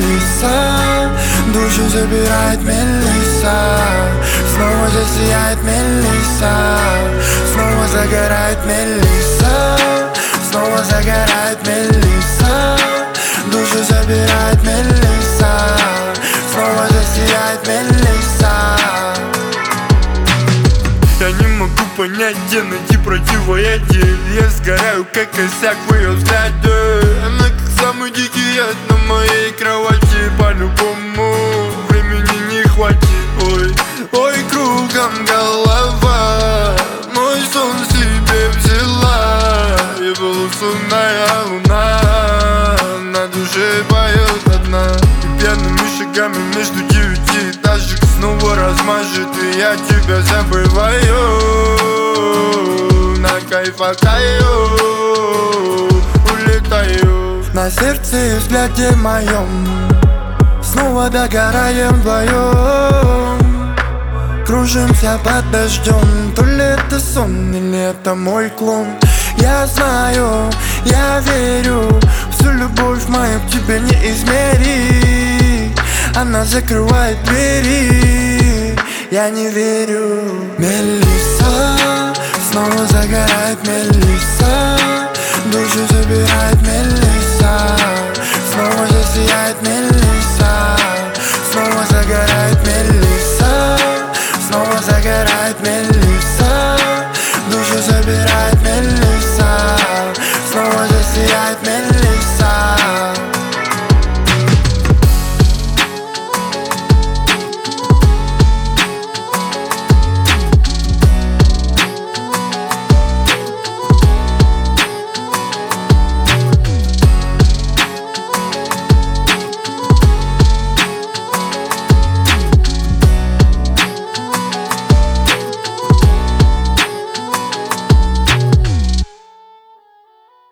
Мелисса, душу забирает Мелисса. Снова засияет Мелисса, снова загорает Мелисса, снова загорает Мелисса. Душу забирает Мелисса, снова засияет Мелисса. Я не могу понять, где найти противоядие. Я сгораю, как косяк в ее взгляде. Она как самый дикий яд на моей кровати. По-любому времени не хватит. Ой, ой, кругом голова, мой сон себе взяла. И полусонная луна на душе поет одна. И пьяными шагами между 9 снова размажет, и я тебя забываю. На кайфакаю, улетаю. На сердце и взгляде моем снова догораем вдвоем. Кружимся под дождем, то ли это сон, или это мой клон. Я знаю, я верю, всю любовь мою к тебе не измерить. Она закрывает двери, я не верю. Мелисса, снова загорает Мелисса. Душу забирает Мелисса, снова засияет Мелисса.